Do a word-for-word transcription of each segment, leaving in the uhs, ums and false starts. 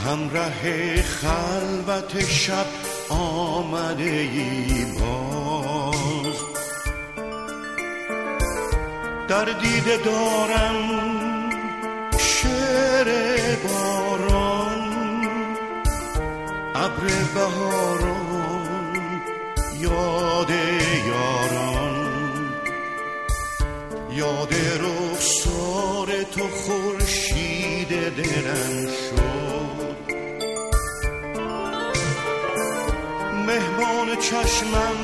همراه خلوت شب آمده ای باز، در دیده دارم شعر باران، ابر بهاران، یاد یاران، یاد رخسار تو خورشید دلم شد، مهمان چشمم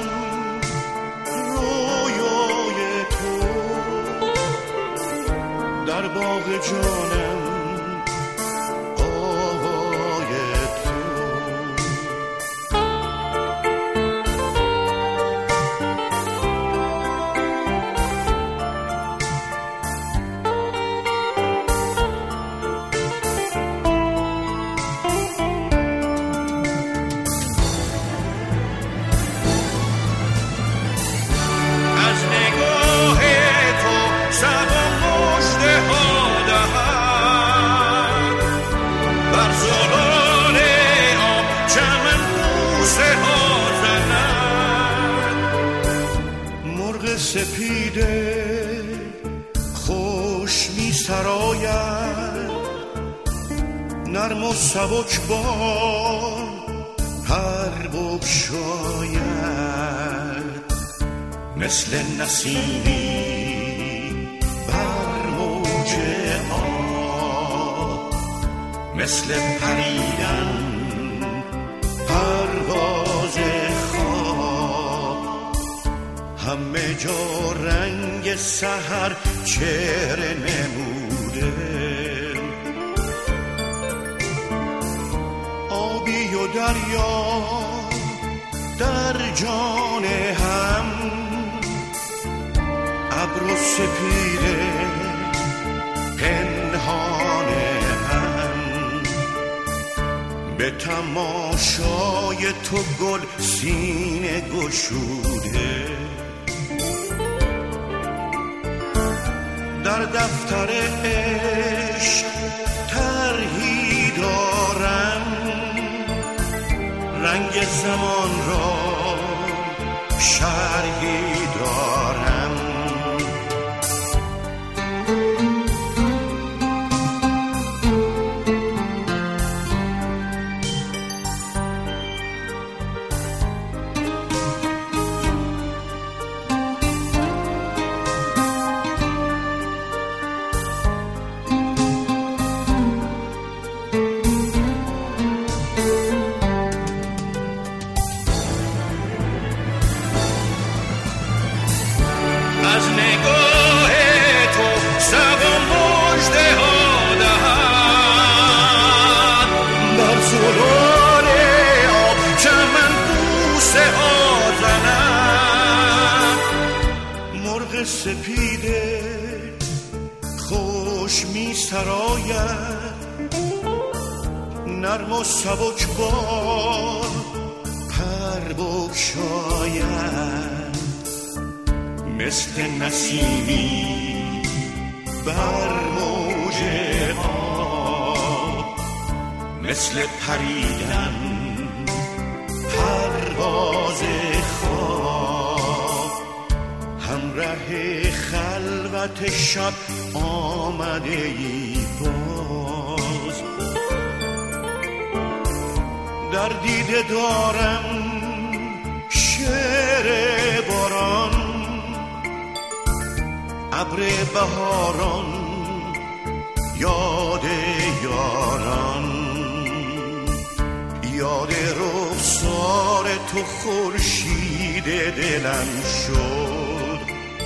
رویای تو، در باغ جانم سپیده خوش می سراید، نرم و سبک بال پر بگشاید، مثل نسیمی بر موج آب، مثل پریدن پرواز همه جا رنگ سحر چهره نموده، آبی و دریا در جان هم، ابر و سپیده پنهان هم، به تماشای تو گل سینه گشوده، در دفتر عشق طرحی دارم، رنگ زمان را شرحی دارم، سپیده خوش می سراید، نرم و سبک بال پر بگشاید، مثل نسیمی بر موج آب، مثل پریدن پرواز خواب، همراه خلوت شب آمده ای باز، در دیده دارم شعر باران، ابر بهاران، یاد یاران، یاد رخسار تو خورشید دلم شد،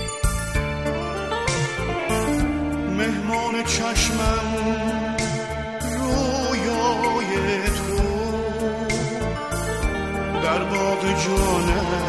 مهمان چشمم رویای تو، در باغ جانم